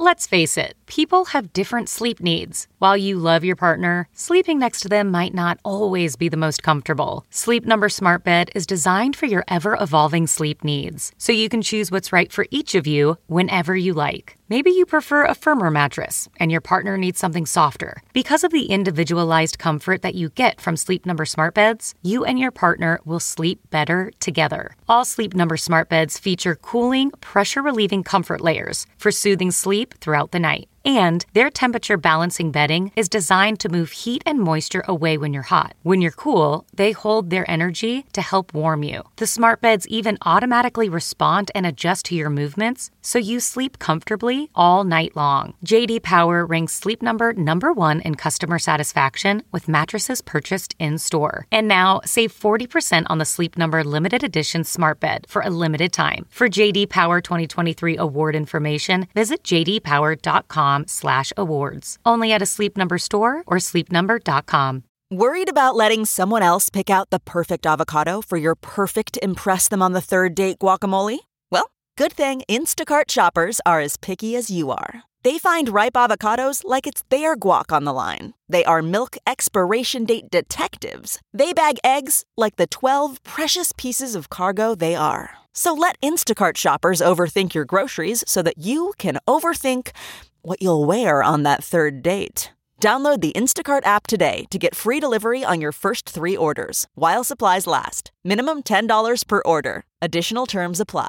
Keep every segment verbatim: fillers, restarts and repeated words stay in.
Let's face it, people have different sleep needs. While you love your partner, sleeping next to them might not always be the most comfortable. Sleep Number Smart Bed is designed for your ever-evolving sleep needs, so you can choose what's right for each of you whenever you like. Maybe you prefer a firmer mattress, and your partner needs something softer. Because of the individualized comfort that you get from Sleep Number Smart Beds, you and your partner will sleep better together. All Sleep Number Smart Beds feature cooling, pressure-relieving comfort layers for soothing sleep throughout the night. And their temperature balancing bedding is designed to move heat and moisture away when you're hot. When you're cool, they hold their energy to help warm you. The smart beds even automatically respond and adjust to your movements, so you sleep comfortably all night long. J D Power ranks Sleep Number number one in customer satisfaction with mattresses purchased in-store. And now, save forty percent on the Sleep Number limited edition smart bed for a limited time. For J D Power twenty twenty-three award information, visit j d power dot com slash awards. Only at a Sleep Number store or sleep number dot com. Worried about letting someone else pick out the perfect avocado for your perfect impress them on the third date guacamole? Well, good thing Instacart shoppers are as picky as you are. They find ripe avocados like it's their guac on the line. They are milk expiration date detectives. They bag eggs like the twelve precious pieces of cargo they are. So let Instacart shoppers overthink your groceries so that you can overthink what you'll wear on that third date. Download the Instacart app today to get free delivery on your first three orders, while supplies last. Minimum ten dollars per order. Additional terms apply.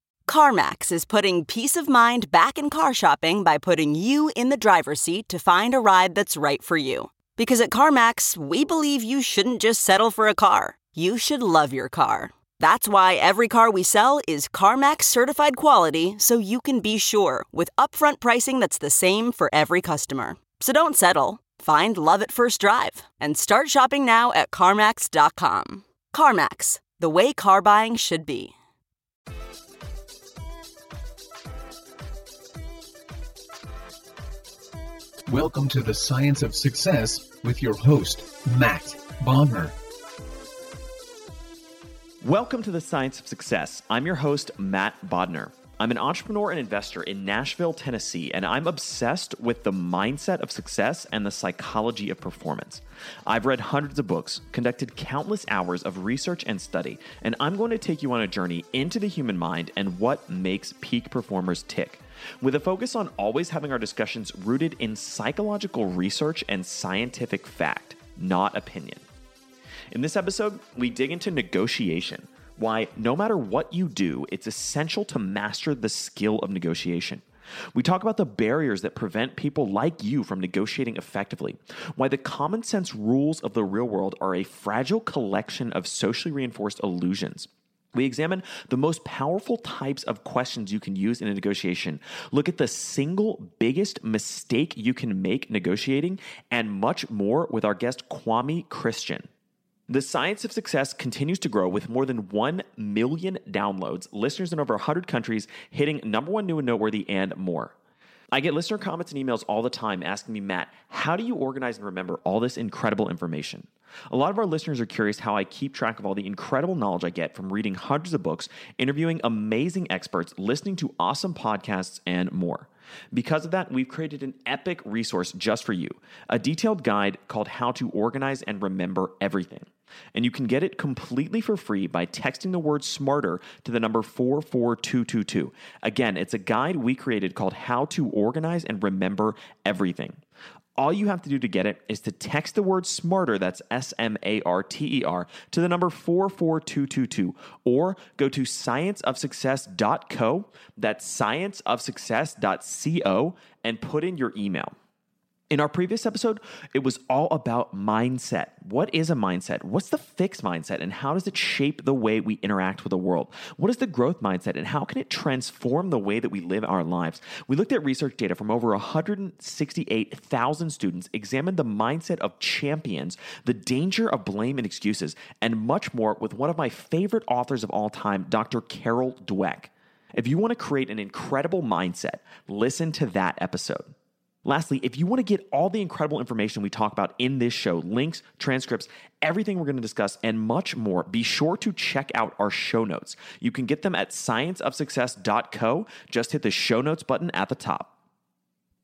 CarMax is putting peace of mind back in car shopping by putting you in the driver's seat to find a ride that's right for you. Because at CarMax, we believe you shouldn't just settle for a car. You should love your car. That's why every car we sell is CarMax certified quality, so you can be sure with upfront pricing that's the same for every customer. So don't settle. Find love at first drive and start shopping now at CarMax dot com. CarMax, the way car buying should be. Welcome to the Science of Success with your host, Matt Bodner. Welcome to the Science of Success. I'm your host, Matt Bodner. I'm an entrepreneur and investor in Nashville, Tennessee, and I'm obsessed with the mindset of success and the psychology of performance. I've read hundreds of books, conducted countless hours of research and study, and I'm going to take you on a journey into the human mind and what makes peak performers tick, with a focus on always having our discussions rooted in psychological research and scientific fact, not opinion. In this episode, we dig into negotiation, why no matter what you do, it's essential to master the skill of negotiation. We talk about the barriers that prevent people like you from negotiating effectively, why the common sense rules of the real world are a fragile collection of socially reinforced illusions. We examine the most powerful types of questions you can use in a negotiation, look at the single biggest mistake you can make negotiating, and much more with our guest Kwame Christian. The Science of Success continues to grow with more than one million downloads, listeners in over one hundred countries, hitting number one new and noteworthy, and more. I get listener comments and emails all the time asking me, Matt, how do you organize and remember all this incredible information? A lot of our listeners are curious how I keep track of all the incredible knowledge I get from reading hundreds of books, interviewing amazing experts, listening to awesome podcasts, and more. Because of that, we've created an epic resource just for you, a detailed guide called How to Organize and Remember Everything. And you can get it completely for free by texting the word SMARTER to the number four four two two two. Again, it's a guide we created called How to Organize and Remember Everything. All you have to do to get it is to text the word SMARTER, that's S M A R T E R, to the number four four two two two, or go to science of success dot co, that's science of success dot co, and put in your email. In our previous episode, it was all about mindset. What is a mindset? What's the fixed mindset, and how does it shape the way we interact with the world? What is the growth mindset, and how can it transform the way that we live our lives? We looked at research data from over one hundred sixty-eight thousand students, examined the mindset of champions, the danger of blame and excuses, and much more with one of my favorite authors of all time, Doctor Carol Dweck. If you want to create an incredible mindset, listen to that episode. Lastly, if you want to get all the incredible information we talk about in this show, links, transcripts, everything we're going to discuss, and much more, be sure to check out our show notes. You can get them at science of success dot co. Just hit the show notes button at the top.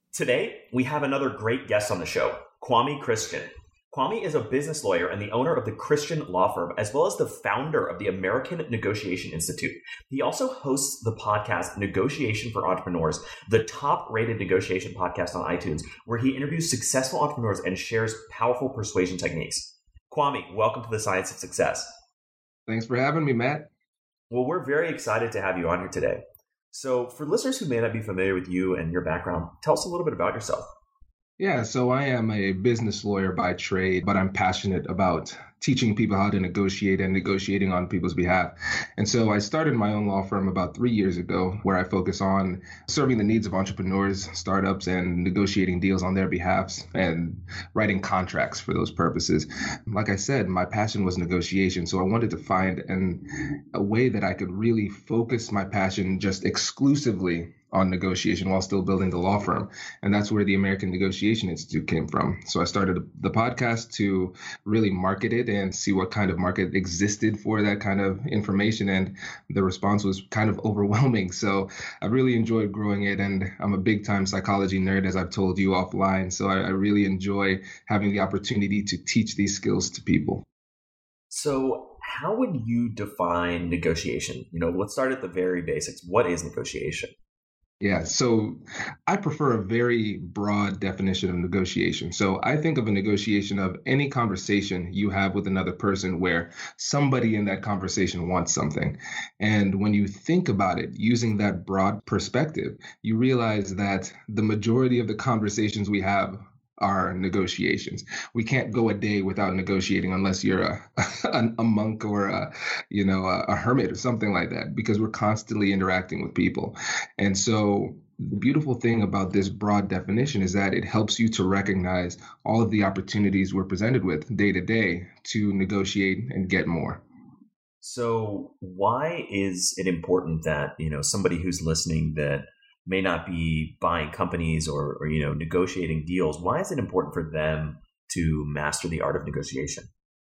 Today, we have another great guest on the show, Kwame Christian. Kwame is a business lawyer and the owner of the Christian Law Firm, as well as the founder of the American Negotiation Institute. He also hosts the podcast Negotiation for Entrepreneurs, the top-rated negotiation podcast on iTunes, where he interviews successful entrepreneurs and shares powerful persuasion techniques. Kwame, welcome to the Science of Success. Thanks for having me, Matt. Well, we're very excited to have you on here today. So for listeners who may not be familiar with you and your background, tell us a little bit about yourself. Yeah, so I am a business lawyer by trade, but I'm passionate about teaching people how to negotiate and negotiating on people's behalf. And so I started my own law firm about three years ago, where I focus on serving the needs of entrepreneurs, startups, and negotiating deals on their behalfs and writing contracts for those purposes. Like I said, my passion was negotiation. So I wanted to find an, a way that I could really focus my passion just exclusively on negotiation while still building the law firm. And that's where the American Negotiation Institute came from. So I started the podcast to really market it and see what kind of market existed for that kind of information. And the response was kind of overwhelming. So I really enjoyed growing it. And I'm a big time psychology nerd, as I've told you offline. So I, I really enjoy having the opportunity to teach these skills to people. So how would you define negotiation? You know, let's start at the very basics. What is negotiation? Yeah, so I prefer a very broad definition of negotiation. So I think of a negotiation of any conversation you have with another person where somebody in that conversation wants something. And when you think about it using that broad perspective, you realize that the majority of the conversations we have are negotiations. We can't go a day without negotiating unless you're a a, a monk or a, you know, a, a hermit or something like that, because we're constantly interacting with people. And so the beautiful thing about this broad definition is that it helps you to recognize all of the opportunities we're presented with day to day to negotiate and get more. So why is it important that, you know, somebody who's listening that may not be buying companies or, or, you know, negotiating deals, why is it important for them to master the art of negotiation?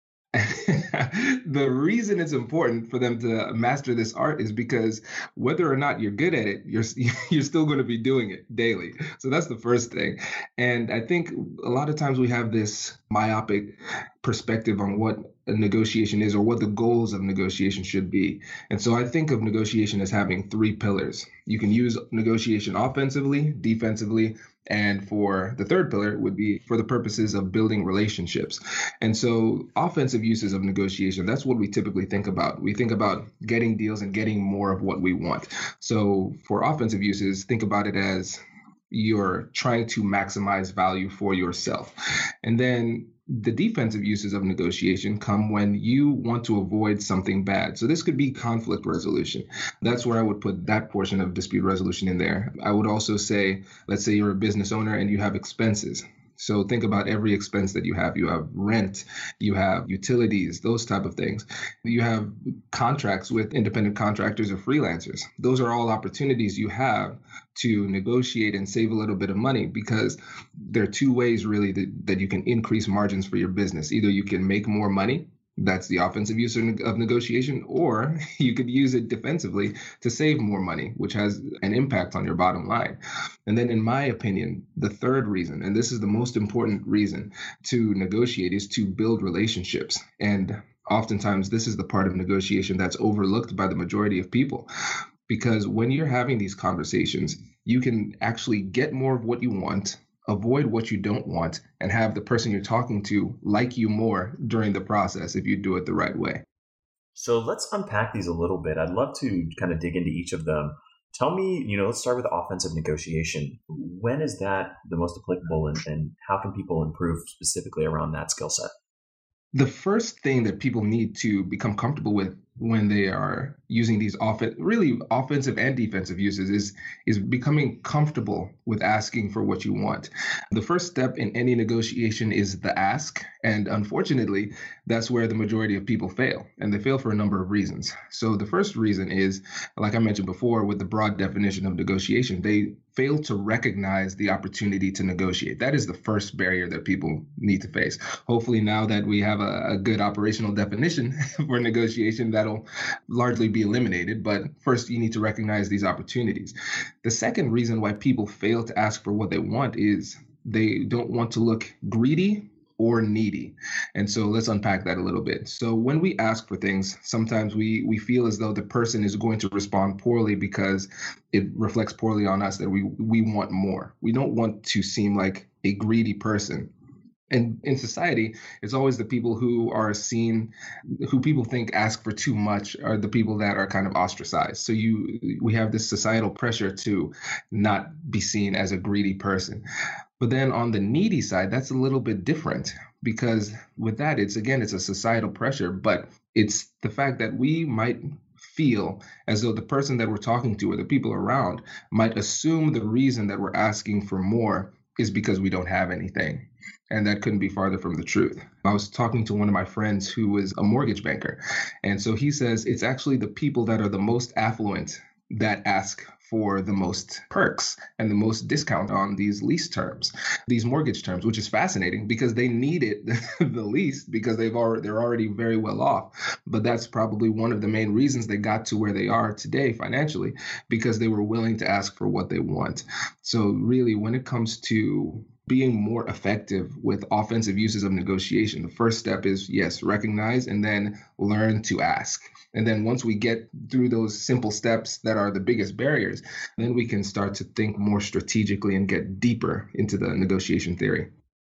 The reason it's important for them to master this art is because whether or not you're good at it, you're you're still going to be doing it daily. So that's the first thing. And I think a lot of times we have this myopic perspective on what a negotiation is or what the goals of negotiation should be. And so I think of negotiation as having three pillars. You can use negotiation offensively, defensively, and for the third pillar would be for the purposes of building relationships. And so offensive uses of negotiation, that's what we typically think about. We think about getting deals and getting more of what we want. So for offensive uses, think about it as you're trying to maximize value for yourself. And then the defensive uses of negotiation come when you want to avoid something bad. So this could be conflict resolution. That's where I would put that portion of dispute resolution in there. I would also say, let's say you're a business owner and you have expenses. So think about every expense that you have. You have rent, you have utilities, those type of things. You have contracts with independent contractors or freelancers. Those are all opportunities you have to negotiate and save a little bit of money, because there are two ways really that, that you can increase margins for your business. Either you can make more money. That's the offensive use of negotiation, or you could use it defensively to save more money, which has an impact on your bottom line. And then in my opinion, the third reason, and this is the most important reason to negotiate, is to build relationships. And oftentimes this is the part of negotiation that's overlooked by the majority of people. Because when you're having these conversations, you can actually get more of what you want, avoid what you don't want, and have the person you're talking to like you more during the process if you do it the right way. So let's unpack these a little bit. I'd love to kind of dig into each of them. Tell me, you know, let's start with offensive negotiation. When is that the most applicable, and, and how can people improve specifically around that skill set? The first thing that people need to become comfortable with when they are using these off- really offensive and defensive uses is, is becoming comfortable with asking for what you want. The first step in any negotiation is the ask. And unfortunately, that's where the majority of people fail. And they fail for a number of reasons. So the first reason is, like I mentioned before, with the broad definition of negotiation, they fail to recognize the opportunity to negotiate. That is the first barrier that people need to face. Hopefully, now that we have a, a good operational definition for negotiation, that'll largely be eliminated. But first, you need to recognize these opportunities. The second reason why people fail to ask for what they want is they don't want to look greedy or needy. And so let's unpack that a little bit. So when we ask for things, sometimes we we feel as though the person is going to respond poorly because it reflects poorly on us that we we want more. We don't want to seem like a greedy person. And in society, it's always the people who are seen, who people think ask for too much are the people that are kind of ostracized. So you, we have this societal pressure to not be seen as a greedy person. But then on the needy side, that's a little bit different because with that, it's again, it's a societal pressure, but it's the fact that we might feel as though the person that we're talking to or the people around might assume the reason that we're asking for more is because we don't have anything. And that couldn't be farther from the truth. I was talking to one of my friends who is a mortgage banker. And so he says it's actually the people that are the most affluent that ask for the most perks and the most discount on these lease terms, these mortgage terms, which is fascinating because they need it the least because they've already, they're already very well off. But that's probably one of the main reasons they got to where they are today financially, because they were willing to ask for what they want. So really, when it comes to being more effective with offensive uses of negotiation, the first step is, yes, recognize and then learn to ask. And then once we get through those simple steps that are the biggest barriers, then we can start to think more strategically and get deeper into the negotiation theory.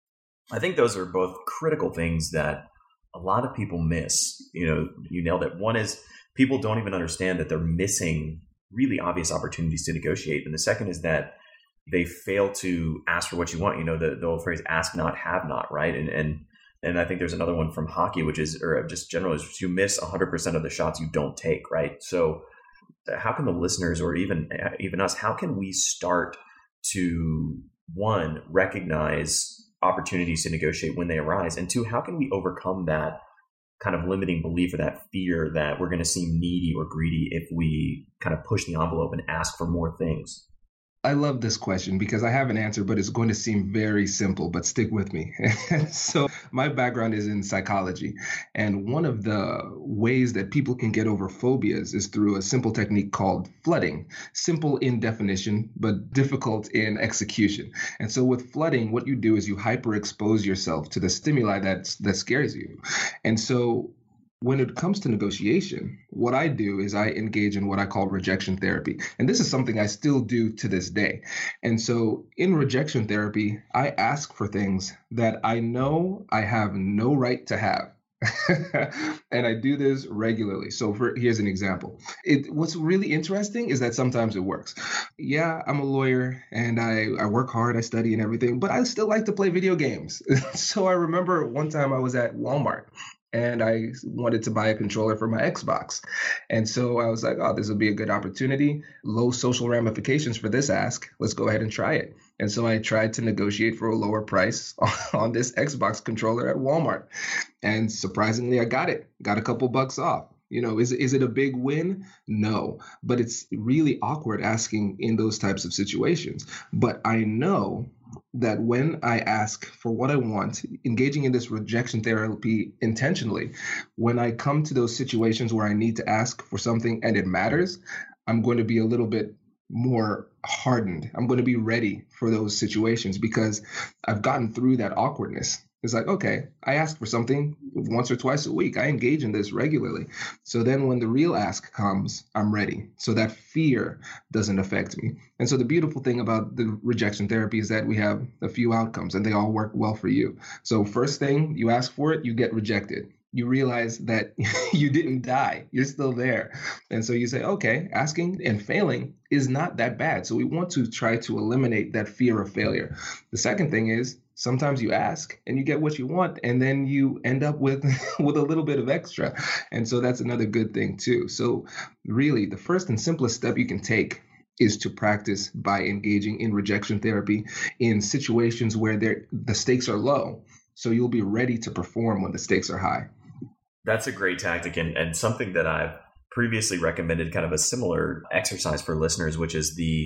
I think those are both critical things that a lot of people miss. You know, you nailed it. One is people don't even understand that they're missing really obvious opportunities to negotiate. And the second is that they fail to ask for what you want. You know, the, the old phrase, ask not, have not, right? And and and I think there's another one from hockey, which is, or just general, is you miss one hundred percent of the shots you don't take, right? So how can the listeners or even even us, how can we start to, one, recognize opportunities to negotiate when they arise? And two, how can we overcome that kind of limiting belief or that fear that we're going to seem needy or greedy if we kind of push the envelope and ask for more things? I love this question because I have an answer, but it's going to seem very simple, but stick with me. So my background is in psychology. And one of the ways that people can get over phobias is through a simple technique called flooding. Simple in definition, but difficult in execution. And so with flooding, what you do is you hyperexpose yourself to the stimuli that, that scares you. And so when it comes to negotiation, what I do is I engage in what I call rejection therapy. And this is something I still do to this day. And so in rejection therapy, I ask for things that I know I have no right to have. And I do this regularly. So for, here's an example. It, what's really interesting is that sometimes it works. Yeah, I'm a lawyer and I, I work hard, I study and everything, but I still like to play video games. So I remember one time I was at Walmart and I wanted to buy a controller for my Xbox. And so I was like, oh, this will be a good opportunity. Low social ramifications for this ask. Let's go ahead and try it. And so I tried to negotiate for a lower price on this Xbox controller at Walmart. And surprisingly, I got it. Got a couple bucks off. You know, is, is it a big win? No, but it's really awkward asking in those types of situations. But I know that when I ask for what I want, engaging in this rejection therapy intentionally, when I come to those situations where I need to ask for something and it matters, I'm going to be a little bit more hardened. I'm going to be ready for those situations because I've gotten through that awkwardness. It's like, okay, I ask for something once or twice a week. I engage in this regularly. So then when the real ask comes, I'm ready. So that fear doesn't affect me. And so the beautiful thing about the rejection therapy is that we have a few outcomes and they all work well for you. So first thing, you ask for it, you get rejected. You realize that you didn't die. You're still there. And so you say, okay, asking and failing is not that bad. So we want to try to eliminate that fear of failure. The second thing is sometimes you ask and you get what you want, and then you end up with, with a little bit of extra. And so that's another good thing too. So really, the first and simplest step you can take is to practice by engaging in rejection therapy in situations where the stakes are low. So you'll be ready to perform when the stakes are high. That's a great tactic and, and something that I've previously recommended, kind of a similar exercise for listeners, which is the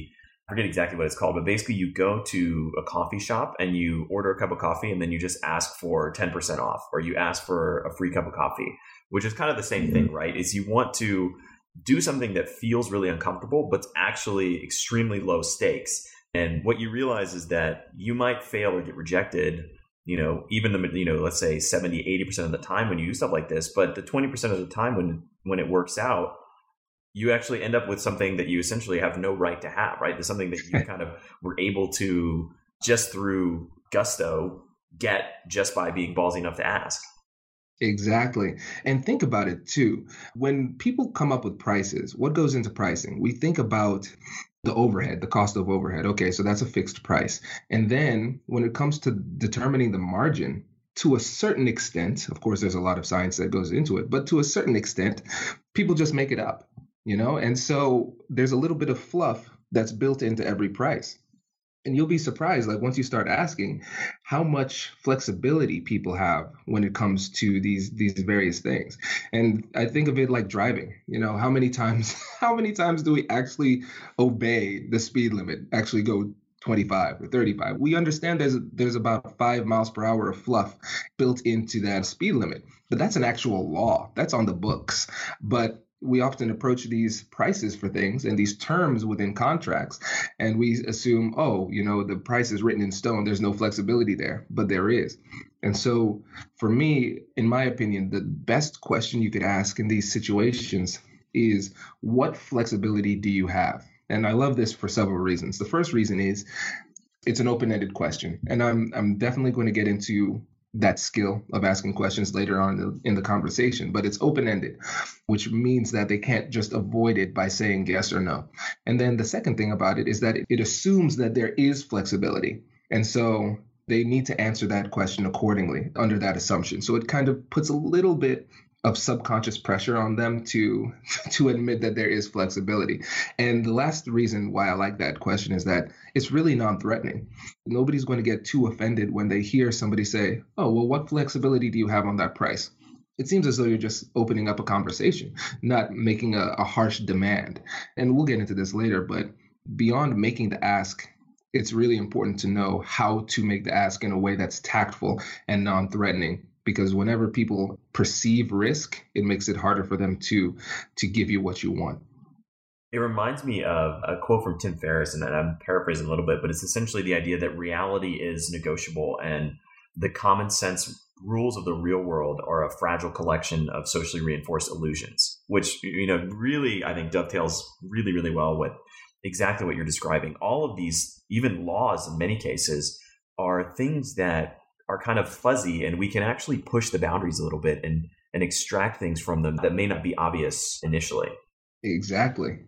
I forget exactly what it's called, but basically you go to a coffee shop and you order a cup of coffee and then you just ask for ten percent off, or you ask for a free cup of coffee, which is kind of the same mm-hmm. thing, right? Is you want to do something that feels really uncomfortable, but it's actually extremely low stakes. And what you realize is that you might fail or get rejected, you know, even the, you know, let's say seventy, eighty percent of the time when you do stuff like this, but the twenty percent of the time when, when it works out, you actually end up with something that you essentially have no right to have, right? There's something that you kind of were able to just through gusto get just by being ballsy enough to ask. Exactly. And think about it too. When people come up with prices, what goes into pricing? We think about the overhead, the cost of overhead. Okay, so that's a fixed price. And then when it comes to determining the margin, to a certain extent, of course, there's a lot of science that goes into it, but to a certain extent, people just make it up, you know? And so there's a little bit of fluff that's built into every price. And you'll be surprised, like once you start asking, how much flexibility people have when it comes to these these various things. And I think of it like driving. You know, how many times how many times do we actually obey the speed limit? Actually go twenty-five or thirty-five. We understand there's there's about five miles per hour of fluff built into that speed limit, but that's an actual law. That's on the books. But we often approach these prices for things and these terms within contracts, and we assume, oh, you know, the price is written in stone. There's no flexibility there, but there is. And so for me, in my opinion, the best question you could ask in these situations is, what flexibility do you have? And I love this for several reasons. The first reason is it's an open-ended question. And I'm I'm definitely going to get into that skill of asking questions later on in the, in the conversation, but it's open-ended, which means that they can't just avoid it by saying yes or no. And then the second thing about it is that it, it assumes that there is flexibility. And so they need to answer that question accordingly under that assumption. So it kind of puts a little bit of subconscious pressure on them to to admit that there is flexibility. And the last reason why I like that question is that it's really non-threatening. Nobody's going to get too offended when they hear somebody say, oh, well, what flexibility do you have on that price? It seems as though you're just opening up a conversation, not making a, a harsh demand. And we'll get into this later, but beyond making the ask, it's really important to know how to make the ask in a way that's tactful and non-threatening. Because whenever people perceive risk, it makes it harder for them to to give you what you want. It reminds me of a quote from Tim Ferriss, and I'm paraphrasing a little bit, but it's essentially the idea that reality is negotiable and the common sense rules of the real world are a fragile collection of socially reinforced illusions, which, you know, really, I think dovetails really, really well with exactly what you're describing. All of these, even laws in many cases, are things that are kind of fuzzy, and we can actually push the boundaries a little bit and, and extract things from them that may not be obvious initially. Exactly.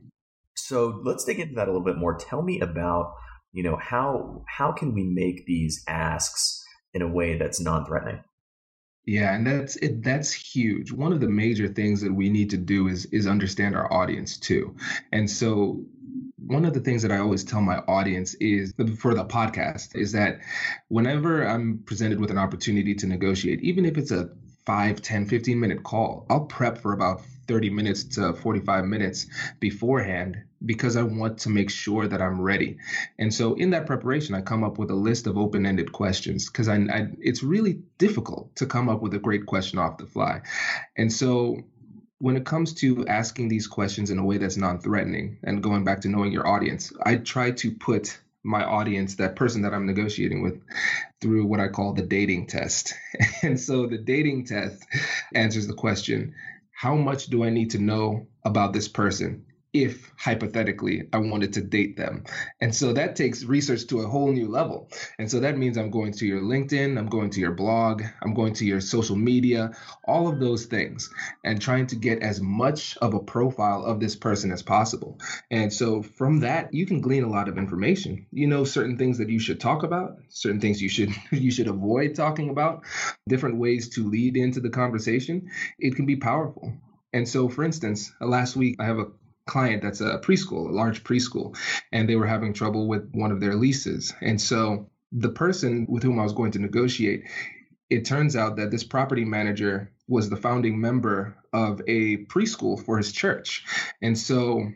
So let's dig into that a little bit more. Tell me about, you know, how how can we make these asks in a way that's non-threatening? Yeah, and that's it. That's huge. One of the major things that we need to do is is understand our audience too. And so one of the things that I always tell my audience is for the podcast is that whenever I'm presented with an opportunity to negotiate, even if it's a five, ten, fifteen minute call, I'll prep for about thirty minutes to forty-five minutes beforehand because I want to make sure that I'm ready. And so in that preparation, I come up with a list of open-ended questions because I, I it's really difficult to come up with a great question off the fly. And so when it comes to asking these questions in a way that's non-threatening and going back to knowing your audience, I try to put my audience, that person that I'm negotiating with, through what I call the dating test. And so the dating test answers the question, how much do I need to know about this person if hypothetically I wanted to date them? And so that takes research to a whole new level. And so that means I'm going to your LinkedIn, I'm going to your blog, I'm going to your social media, all of those things, and trying to get as much of a profile of this person as possible. And so from that, you can glean a lot of information. You know, certain things that you should talk about, certain things you should you should avoid talking about, different ways to lead into the conversation. It can be powerful. And so, for instance, last week I have a client that's a preschool, a large preschool, and they were having trouble with one of their leases. And so the person with whom I was going to negotiate, it turns out that this property manager was the founding member of a preschool for his church. And so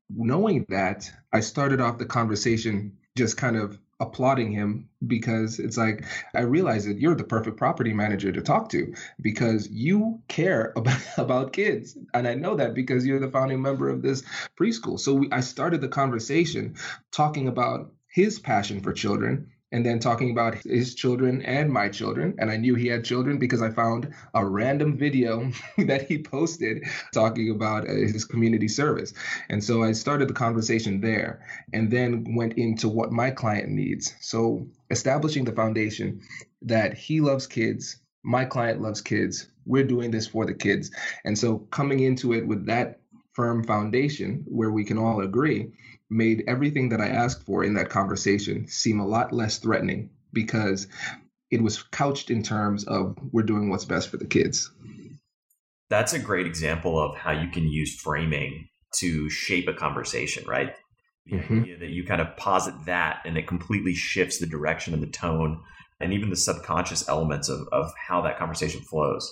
knowing that, I started off the conversation just kind of applauding him because it's like, I realized that you're the perfect property manager to talk to because you care about, about kids. And I know that because you're the founding member of this preschool. So we, I started the conversation talking about his passion for children and then talking about his children and my children. And I knew he had children because I found a random video that he posted talking about uh, his community service. And so I started the conversation there and then went into what my client needs. So establishing the foundation that he loves kids, my client loves kids, we're doing this for the kids. And so coming into it with that firm foundation where we can all agree made everything that I asked for in that conversation seem a lot less threatening because it was couched in terms of we're doing what's best for the kids. That's a great example of how you can use framing to shape a conversation, right? Mm-hmm. The idea that you kind of posit that and it completely shifts the direction and the tone and even the subconscious elements of, of how that conversation flows.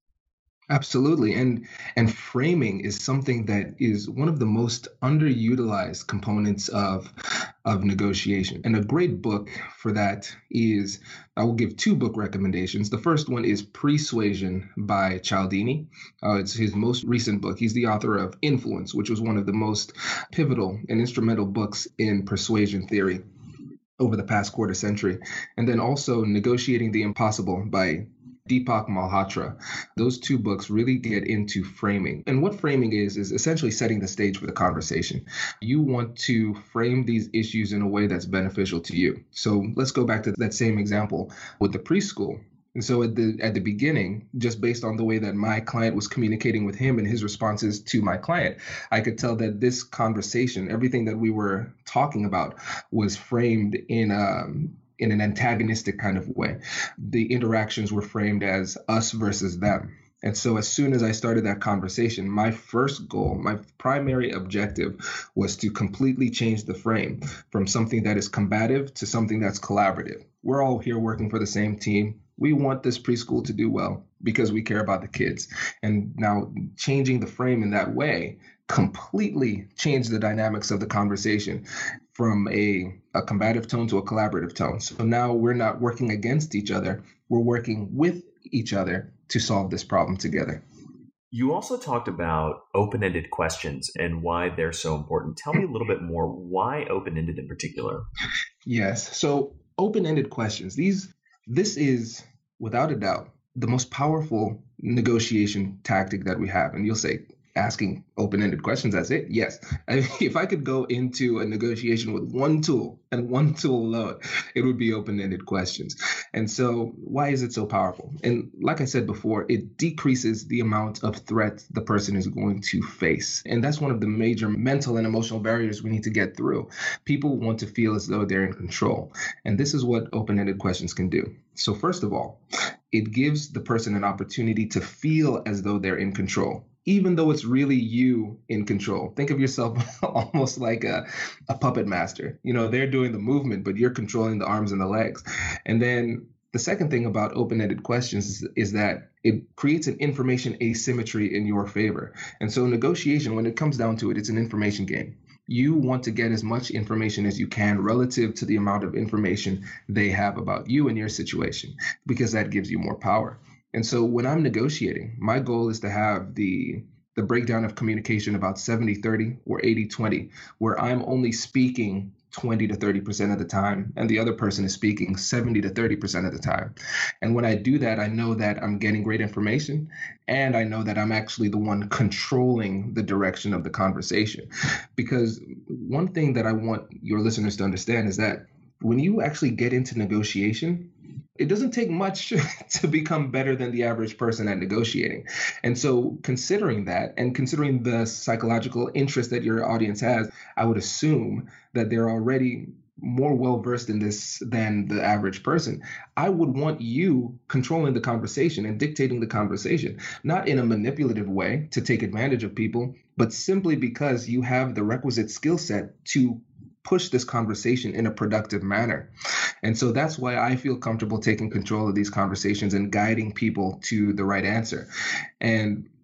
Absolutely. And and framing is something that is one of the most underutilized components of, of negotiation. And a great book for that is, I will give two book recommendations. The first one is Persuasion by Cialdini. Uh, it's his most recent book. He's the author of Influence, which was one of the most pivotal and instrumental books in persuasion theory over the past quarter century. And then also Negotiating the Impossible by Deepak Malhotra. Those two books really get into framing. And what framing is, is essentially setting the stage for the conversation. You want to frame these issues in a way that's beneficial to you. So let's go back to that same example with the preschool. And so at the at the beginning, just based on the way that my client was communicating with him and his responses to my client, I could tell that this conversation, everything that we were talking about was framed in um in an antagonistic kind of way. The interactions were framed as us versus them. And so as soon as I started that conversation, my first goal, my primary objective was to completely change the frame from something that is combative to something that's collaborative. We're all here working for the same team. We want this preschool to do well because we care about the kids. And now changing the frame in that way completely changed the dynamics of the conversation from a, a combative tone to a collaborative tone. So now we're not working against each other. We're working with each other to solve this problem together. You also talked about open-ended questions and why they're so important. Tell me a little bit more. Why open-ended in particular? Yes. So open-ended questions, these, this is without a doubt the most powerful negotiation tactic that we have. And you'll say, asking open-ended questions, that's it? Yes. I mean, if I could go into a negotiation with one tool and one tool alone, it would be open-ended questions. And so why is it so powerful? And like I said before, it decreases the amount of threat the person is going to face. And that's one of the major mental and emotional barriers we need to get through. People want to feel as though they're in control. And this is what open-ended questions can do. So first of all, it gives the person an opportunity to feel as though they're in control, even though it's really you in control. Think of yourself almost like a, a puppet master. You know, they're doing the movement, but you're controlling the arms and the legs. And then the second thing about open-ended questions is, is that it creates an information asymmetry in your favor. And so negotiation, when it comes down to it, it's an information game. You want to get as much information as you can relative to the amount of information they have about you and your situation, because that gives you more power. And so when I'm negotiating, my goal is to have the the breakdown of communication about seventy thirty or eighty twenty, where I'm only speaking twenty to thirty percent of the time, and the other person is speaking seventy to thirty percent of the time. And when I do that, I know that I'm getting great information, and I know that I'm actually the one controlling the direction of the conversation. Because one thing that I want your listeners to understand is that when you actually get into negotiation, it doesn't take much to become better than the average person at negotiating. And so considering that and considering the psychological interest that your audience has, I would assume that they're already more well-versed in this than the average person. I would want you controlling the conversation and dictating the conversation, not in a manipulative way to take advantage of people, but simply because you have the requisite skill set to push this conversation in a productive manner. And so that's why I feel comfortable taking control of these conversations and guiding people to the right answer. And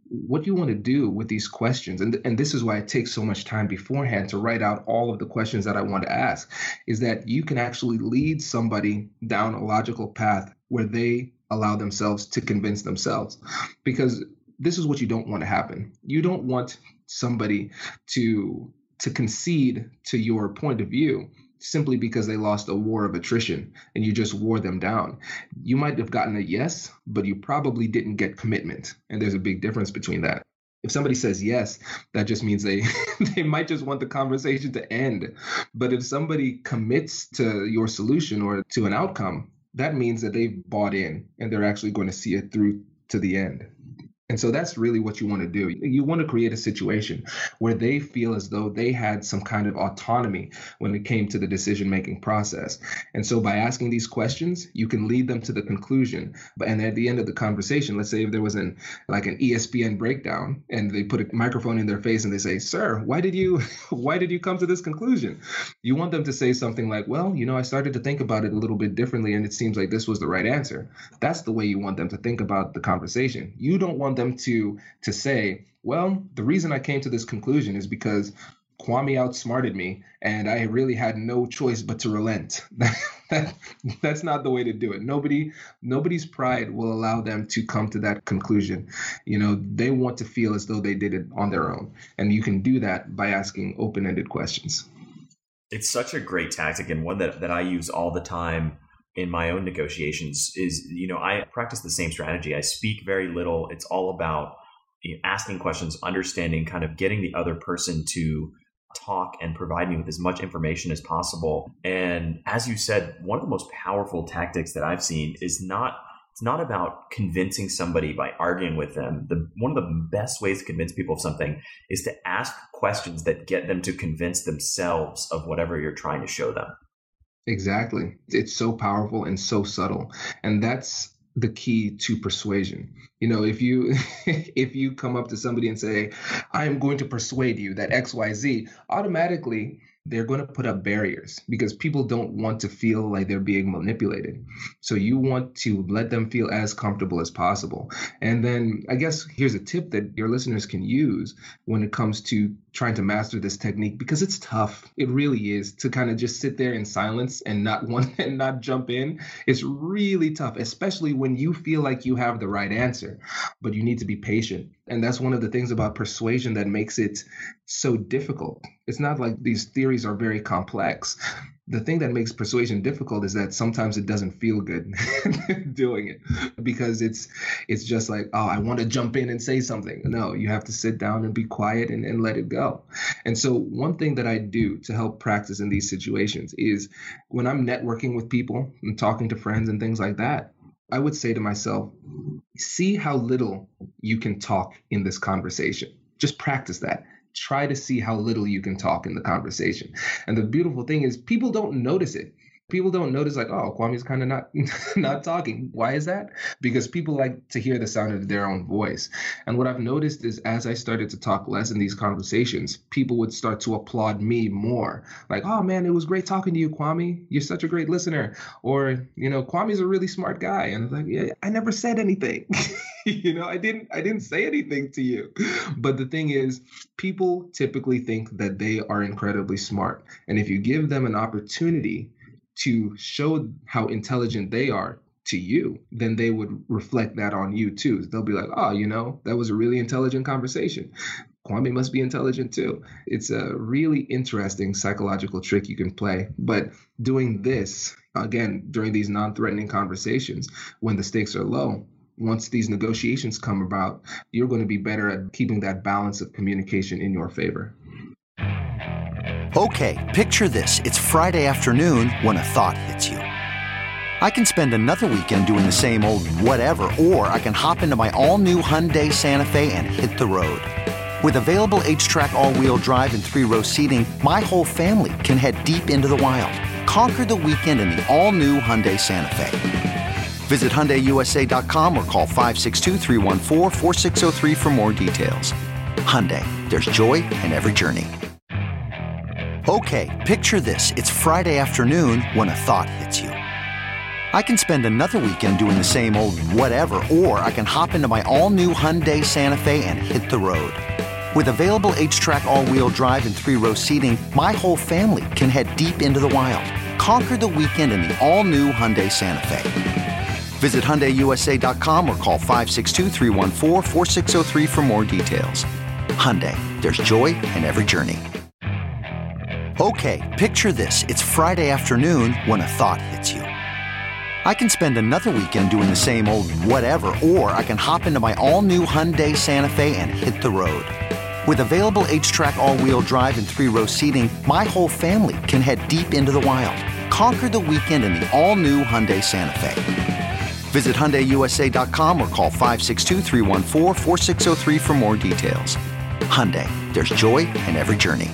what you want to do with these questions, and, and this is why it takes so much time beforehand to write out all of the questions that I want to ask, is that you can actually lead somebody down a logical path where they allow themselves to convince themselves. Because this is what you don't want to happen. You don't want somebody to, to concede to your point of view simply because they lost a war of attrition and you just wore them down. You might have gotten a yes, but you probably didn't get commitment. And there's a big difference between that. If somebody says yes, that just means they they might just want the conversation to end. But if somebody commits to your solution or to an outcome, that means that they've bought in and they're actually going to see it through to the end. And so that's really what you want to do. You want to create a situation where they feel as though they had some kind of autonomy when it came to the decision-making process. And so by asking these questions, you can lead them to the conclusion. And at the end of the conversation, let's say if there was an like an E S P N breakdown and they put a microphone in their face and they say, "Sir, why did you why did you come to this conclusion?" You want them to say something like, "Well, you know, I started to think about it a little bit differently and it seems like this was the right answer." That's the way you want them to think about the conversation. You don't want them to to say, "Well, the reason I came to this conclusion is because Kwame outsmarted me and I really had no choice but to relent." that, that's not the way to do it. Nobody, nobody's pride will allow them to come to that conclusion. You know, they want to feel as though they did it on their own. And you can do that by asking open-ended questions. It's such a great tactic, and one that, that I use all the time in my own negotiations is, you know, I practice the same strategy. I speak very little. It's all about, you know, asking questions, understanding, kind of getting the other person to talk and provide me with as much information as possible. And as you said, one of the most powerful tactics that I've seen is not, it's not about convincing somebody by arguing with them. The, one of the best ways to convince people of something is to ask questions that get them to convince themselves of whatever you're trying to show them. Exactly. It's so powerful and so subtle. And that's the key to persuasion. You know, if you if you come up to somebody and say, "I am going to persuade you that X Y Z," automatically they're going to put up barriers because people don't want to feel like they're being manipulated. So you want to let them feel as comfortable as possible. And then I guess here's a tip that your listeners can use when it comes to trying to master this technique, because it's tough. It really is, to kind of just sit there in silence and not want and not jump in. It's really tough, especially when you feel like you have the right answer, but you need to be patient. And that's one of the things about persuasion that makes it so difficult. It's not like these theories are very complex. The thing that makes persuasion difficult is that sometimes it doesn't feel good doing it, because it's it's just like, oh, I want to jump in and say something. No, you have to sit down and be quiet and, and let it go. And so one thing that I do to help practice in these situations is when I'm networking with people and talking to friends and things like that, I would say to myself, see how little you can talk in this conversation. Just practice that. Try to see how little you can talk in the conversation. And the beautiful thing is people don't notice it. People don't notice like, oh, Kwame's kind of not not talking. Why is that? Because people like to hear the sound of their own voice. And what I've noticed is as I started to talk less in these conversations, people would start to applaud me more. Like, oh, man, it was great talking to you, Kwame. You're such a great listener. Or, you know, Kwame's a really smart guy. And I'm like, yeah, I never said anything. You know, I didn't I didn't say anything to you. But the thing is, people typically think that they are incredibly smart. And if you give them an opportunity to show how intelligent they are to you, then they would reflect that on you too. They'll be like, oh, you know, that was a really intelligent conversation. Kwame must be intelligent too. It's a really interesting psychological trick you can play. But doing this, again, during these non-threatening conversations, when the stakes are low, once these negotiations come about, you're going to be better at keeping that balance of communication in your favor. Okay, picture this. It's Friday afternoon when a thought hits you. I can spend another weekend doing the same old whatever, or I can hop into my all-new Hyundai Santa Fe and hit the road. With available H-Track all-wheel drive and three-row seating, my whole family can head deep into the wild. Conquer the weekend in the all-new Hyundai Santa Fe. Visit Hyundai U S A dot com or call five six two, three one four, four six zero three for more details. Hyundai, there's joy in every journey. Okay, picture this. It's Friday afternoon when a thought hits you. I can spend another weekend doing the same old whatever, or I can hop into my all-new Hyundai Santa Fe and hit the road. With available H-Track all-wheel drive and three-row seating, my whole family can head deep into the wild. Conquer the weekend in the all-new Hyundai Santa Fe. Visit Hyundai U S A dot com or call five six two, three one four, four six zero three for more details. Hyundai, there's joy in every journey. Okay, picture this. It's Friday afternoon when a thought hits you. I can spend another weekend doing the same old whatever, or I can hop into my all-new Hyundai Santa Fe and hit the road. With available H-Track all-wheel drive and three-row seating, my whole family can head deep into the wild. Conquer the weekend in the all-new Hyundai Santa Fe. Visit Hyundai U S A dot com or call five six two, three one four, four six zero three for more details. Hyundai, there's joy in every journey.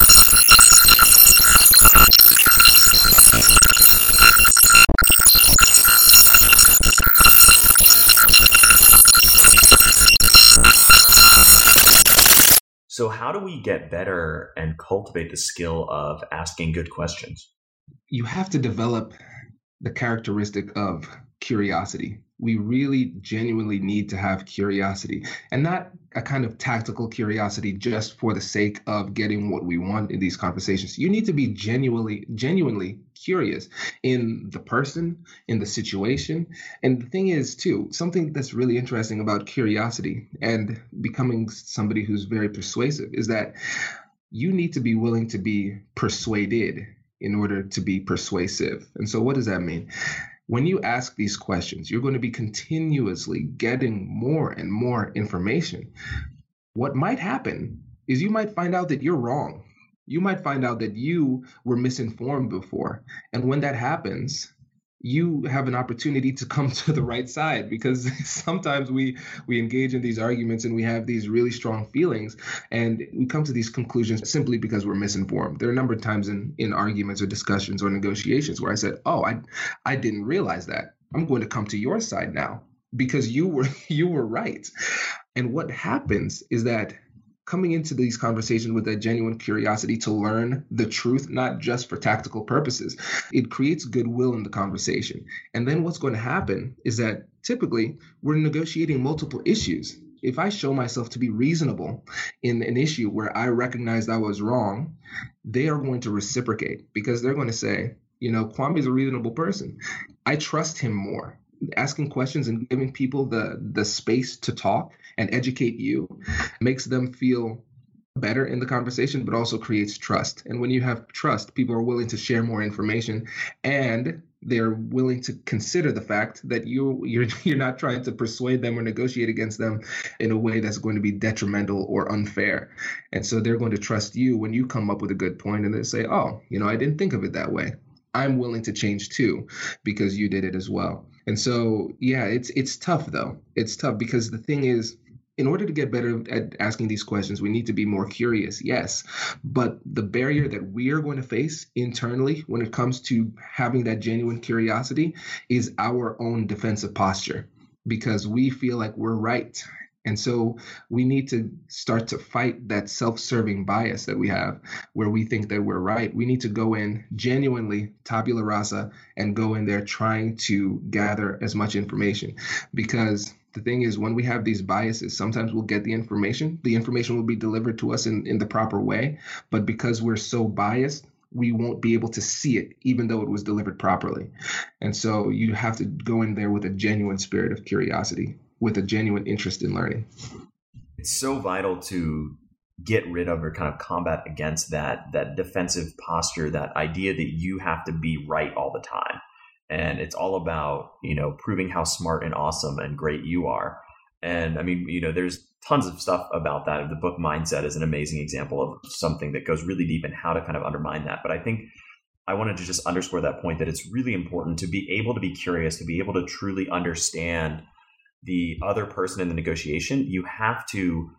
So how do we get better and cultivate the skill of asking good questions? You have to develop the characteristic of curiosity. We really genuinely need to have curiosity, and not a kind of tactical curiosity just for the sake of getting what we want in these conversations. You need to be genuinely, genuinely curious in the person, in the situation. And the thing is, too, something that's really interesting about curiosity and becoming somebody who's very persuasive is that you need to be willing to be persuaded in order to be persuasive. And so what does that mean? When you ask these questions, you're going to be continuously getting more and more information. What might happen is you might find out that you're wrong. You might find out that you were misinformed before. And when that happens, you have an opportunity to come to the right side, because sometimes we we engage in these arguments and we have these really strong feelings and we come to these conclusions simply because we're misinformed. There are a number of times in, in arguments or discussions or negotiations where I said, oh, I I didn't realize that. I'm going to come to your side now because you were you were right. And what happens is that coming into these conversations with a genuine curiosity to learn the truth, not just for tactical purposes, it creates goodwill in the conversation. And then what's going to happen is that typically we're negotiating multiple issues. If I show myself to be reasonable in an issue where I recognized I was wrong, they are going to reciprocate, because they're going to say, you know, Kwame is a reasonable person. I trust him more. Asking questions and giving people the the space to talk and educate you makes them feel better in the conversation, but also creates trust. And when you have trust, people are willing to share more information, and they're willing to consider the fact that you you're you're not trying to persuade them or negotiate against them in a way that's going to be detrimental or unfair. And so they're going to trust you when you come up with a good point, and they say, oh, you know, I didn't think of it that way. I'm willing to change too, because you did it as well. And so, yeah, it's it's tough, though. It's tough because the thing is, in order to get better at asking these questions, we need to be more curious, yes. But the barrier that we are going to face internally when it comes to having that genuine curiosity is our own defensive posture, because we feel like we're right. And so we need to start to fight that self-serving bias that we have, where we think that we're right. We need to go in genuinely, tabula rasa, and go in there trying to gather as much information. Because the thing is, when we have these biases, sometimes we'll get the information. The information will be delivered to us in, in the proper way. But because we're so biased, we won't be able to see it, even though it was delivered properly. And so you have to go in there with a genuine spirit of curiosity, with a genuine interest in learning. It's so vital to get rid of or kind of combat against that that defensive posture, that idea that you have to be right all the time. And it's all about, you know, proving how smart and awesome and great you are. And I mean, you know, there's tons of stuff about that. The book Mindset is an amazing example of something that goes really deep in how to kind of undermine that. But I think I wanted to just underscore that point, that it's really important to be able to be curious, to be able to truly understand the other person in the negotiation. You have to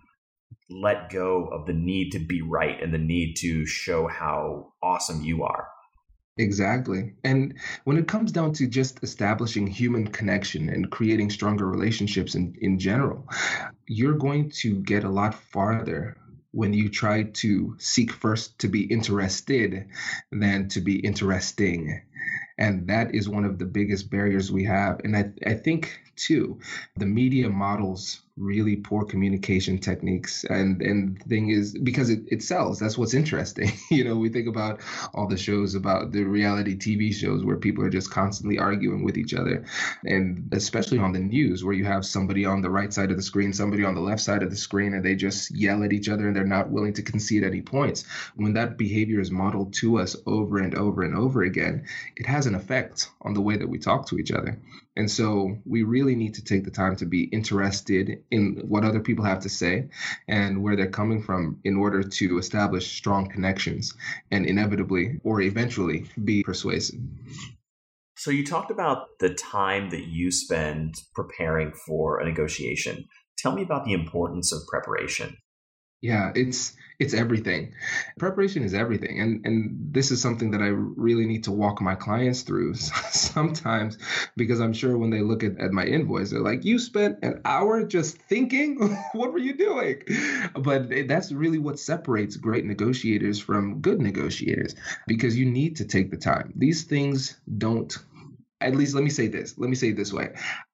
let go of the need to be right and the need to show how awesome you are. Exactly. And when it comes down to just establishing human connection and creating stronger relationships in, in general, you're going to get a lot farther when you try to seek first to be interested than to be interesting. And that is one of the biggest barriers we have. And I, I think, too, the media models really poor communication techniques. And and the thing is, because it, it sells, that's what's interesting. You know, we think about all the shows, about the reality T V shows where people are just constantly arguing with each other. And especially on the news, where you have somebody on the right side of the screen, somebody on the left side of the screen, and they just yell at each other and they're not willing to concede any points. When that behavior is modeled to us over and over and over again, it has an effect on the way that we talk to each other. And so we really need to take the time to be interested in what other people have to say and where they're coming from in order to establish strong connections and inevitably or eventually be persuasive. So you talked about the time that you spend preparing for a negotiation. Tell me about the importance of preparation. Yeah, it's it's everything. Preparation is everything. And and this is something that I really need to walk my clients through sometimes, because I'm sure when they look at, at my invoice, they're like, you spent an hour just thinking? What were you doing? But that's really what separates great negotiators from good negotiators, because you need to take the time. These things don't, at least let me say this, let me say it this way.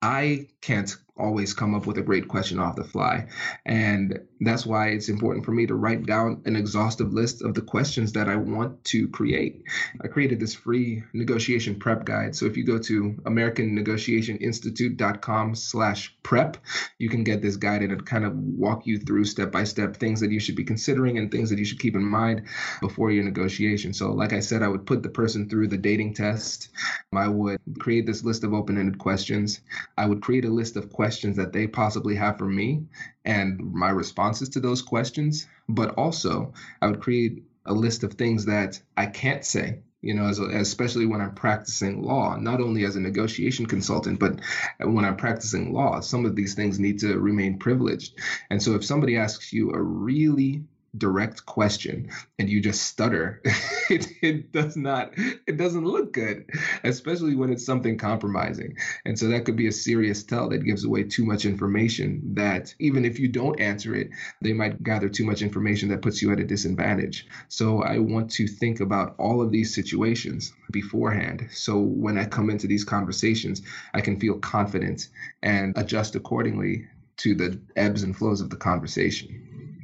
I can't always come up with a great question off the fly. And that's why it's important for me to write down an exhaustive list of the questions that I want to create. I created this free negotiation prep guide. So if you go to American Negotiation Institute dot com slash prep, you can get this guide and it kind of walk you through step by step things that you should be considering and things that you should keep in mind before your negotiation. So like I said, I would put the person through the dating test. I would create this list of open-ended questions. I would create a list of questions questions that they possibly have for me and my responses to those questions. But also, I would create a list of things that I can't say, you know, as a, especially when I'm practicing law, not only as a negotiation consultant, but when I'm practicing law, some of these things need to remain privileged. And so if somebody asks you a really direct question and you just stutter, it, it does not, it doesn't look good, especially when it's something compromising. And so that could be a serious tell that gives away too much information that even if you don't answer it, they might gather too much information that puts you at a disadvantage. So I want to think about all of these situations beforehand. So when I come into these conversations, I can feel confident and adjust accordingly to the ebbs and flows of the conversation.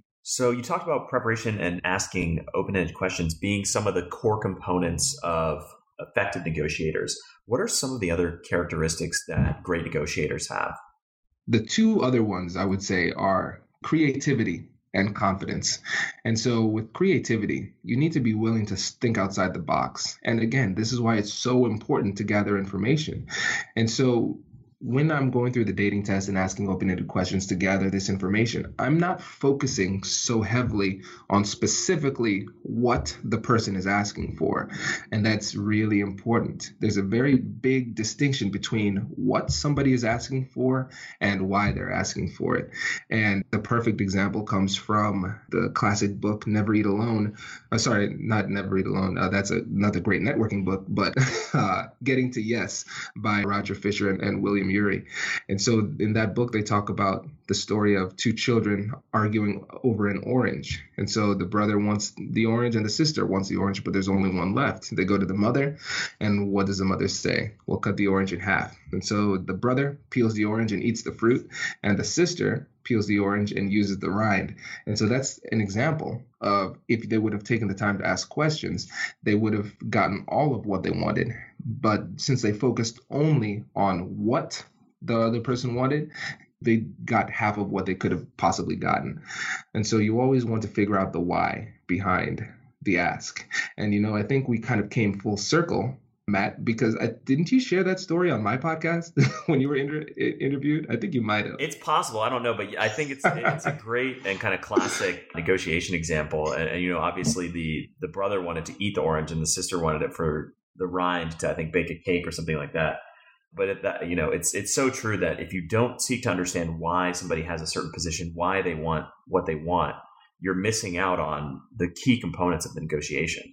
So you talked about preparation and asking open-ended questions being some of the core components of effective negotiators. What are some of the other characteristics that great negotiators have? The two other ones I would say are creativity and confidence. And so with creativity, you need to be willing to think outside the box. And again, this is why it's so important to gather information. And so when I'm going through the dating test and asking open-ended questions to gather this information, I'm not focusing so heavily on specifically what the person is asking for. And that's really important. There's a very big distinction between what somebody is asking for and why they're asking for it. And the perfect example comes from the classic book, Never Eat Alone. Uh, sorry, not Never Eat Alone. Uh, that's a, another great networking book, but uh, Getting to Yes by Roger Fisher and, and William Ury. And so in that book, they talk about the story of two children arguing over an orange. And so the brother wants the orange and the sister wants the orange, but there's only one left. They go to the mother, and what does the mother say? We'll cut the orange in half. And so the brother peels the orange and eats the fruit, and the sister peels the orange and uses the rind. And so that's an example of if they would have taken the time to ask questions, they would have gotten all of what they wanted. But since they focused only on what the other person wanted, they got half of what they could have possibly gotten. And so you always want to figure out the why behind the ask. And, you know, I think we kind of came full circle, Matt, because I, didn't you share that story on my podcast when you were inter- interviewed? I think you might have. It's possible. I don't know, but I think it's it's a great and kind of classic negotiation example. And, and, you know, obviously the, the brother wanted to eat the orange and the sister wanted it for the rind to, I think, bake a cake or something like that. But it, that, you know, it's it's so true that if you don't seek to understand why somebody has a certain position, why they want what they want, you're missing out on the key components of the negotiation.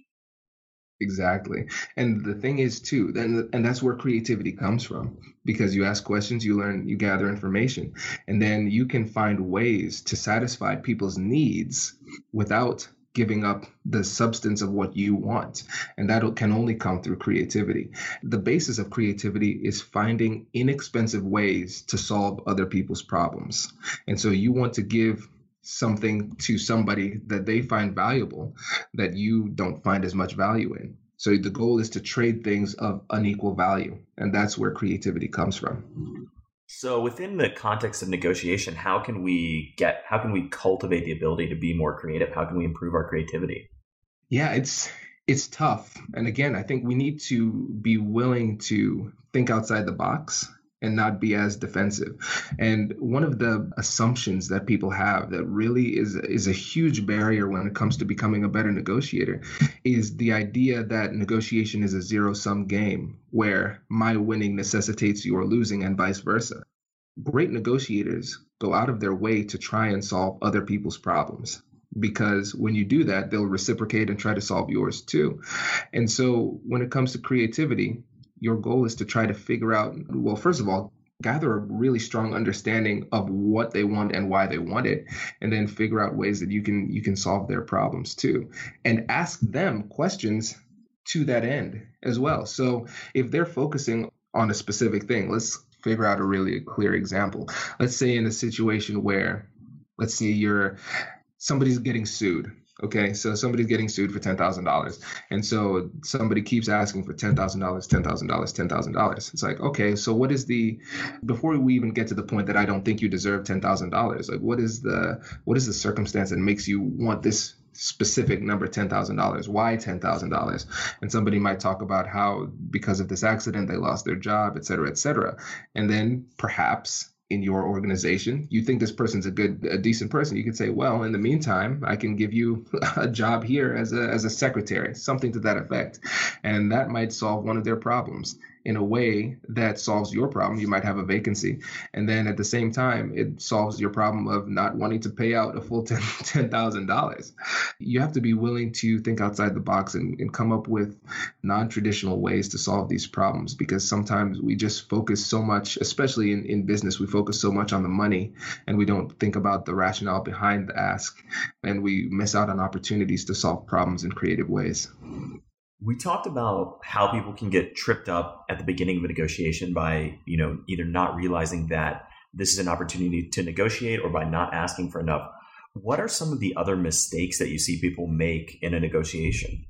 Exactly. And the thing is, too, and, and that's where creativity comes from, because you ask questions, you learn, you gather information, and then you can find ways to satisfy people's needs without giving up the substance of what you want. And that can only come through creativity. The basis of creativity is finding inexpensive ways to solve other people's problems. And so you want to give something to somebody that they find valuable that you don't find as much value in. So the goal is to trade things of unequal value. And that's where creativity comes from. So within the context of negotiation, how can we get, how can we cultivate the ability to be more creative? How can we improve our creativity? Yeah, it's it's tough. And again, I think we need to be willing to think outside the box and not be as defensive. And one of the assumptions that people have that really is is a huge barrier when it comes to becoming a better negotiator is the idea that negotiation is a zero-sum game where my winning necessitates your losing and vice versa. Great negotiators go out of their way to try and solve other people's problems, because when you do that, they'll reciprocate and try to solve yours too. And so when it comes to creativity, your goal is to try to figure out, well, first of all, gather a really strong understanding of what they want and why they want it, and then figure out ways that you can you can solve their problems too. And ask them questions to that end as well. So if they're focusing on a specific thing, let's figure out a really clear example. Let's say in a situation where, let's say you're somebody's getting sued. Okay, so somebody's getting sued for ten thousand dollars. And so somebody keeps asking for ten thousand dollars, ten thousand dollars, ten thousand dollars. It's like, okay, so what is the, before we even get to the point that I don't think you deserve ten thousand dollars, like what is the, what is the circumstance that makes you want this specific number, ten thousand dollars? Why ten thousand dollars? And somebody might talk about how because of this accident, they lost their job, et cetera, et cetera. And then perhaps in your organization, you think this person's a good, a decent person. You could say, well, in the meantime, I can give you a job here as a as a secretary, something to that effect. And that might solve one of their problems in a way that solves your problem. You might have a vacancy. And then at the same time, it solves your problem of not wanting to pay out a full ten thousand dollars. You have to be willing to think outside the box and, and come up with non-traditional ways to solve these problems, because sometimes we just focus so much, especially in, in business, we focus so much on the money and we don't think about the rationale behind the ask, and we miss out on opportunities to solve problems in creative ways. We talked about how people can get tripped up at the beginning of a negotiation by, you know, either not realizing that this is an opportunity to negotiate or by not asking for enough. What are some of the other mistakes that you see people make in a negotiation?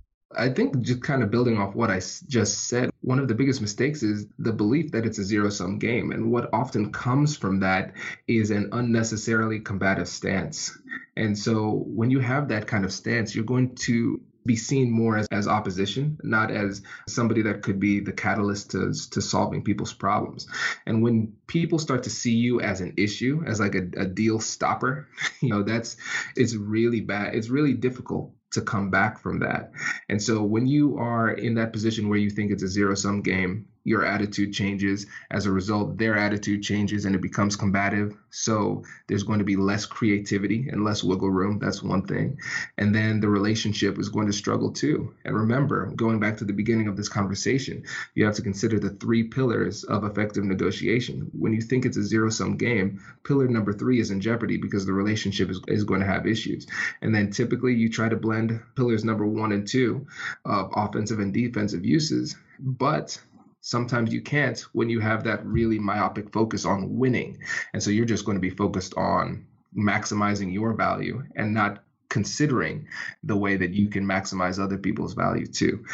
I think just kind of building off what I just said, one of the biggest mistakes is the belief that it's a zero-sum game. And what often comes from that is an unnecessarily combative stance. And so when you have that kind of stance, you're going to be seen more as, as opposition, not as somebody that could be the catalyst to, to solving people's problems. And when people start to see you as an issue, as like a, a deal stopper, you know, that's, it's really bad. It's really difficult to come back from that. And so when you are in that position where you think it's a zero-sum game, your attitude changes. As a result, their attitude changes and it becomes combative. So there's going to be less creativity and less wiggle room. That's one thing. And then the relationship is going to struggle too. And remember, going back to the beginning of this conversation, you have to consider the three pillars of effective negotiation. When you think it's a zero-sum game, pillar number three is in jeopardy because the relationship is, is going to have issues. And then typically you try to blend pillars number one and two of offensive and defensive uses, but sometimes you can't when you have that really myopic focus on winning. And so you're just going to be focused on maximizing your value and not considering the way that you can maximize other people's value too.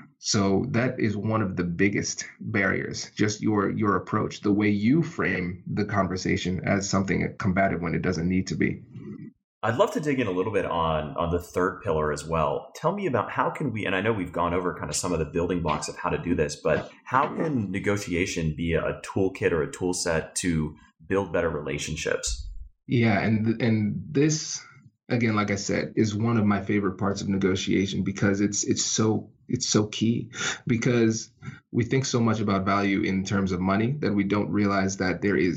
So that is one of the biggest barriers, just your your approach, the way you frame the conversation as something combative when it doesn't need to be. I'd love to dig in a little bit on, on the third pillar as well. Tell me about how can we, and I know we've gone over kind of some of the building blocks of how to do this, but how can negotiation be a toolkit or a tool set to build better relationships? Yeah, and and this, again, like I said, is one of my favorite parts of negotiation because it's it's so it's so key, because we think so much about value in terms of money that we don't realize that there is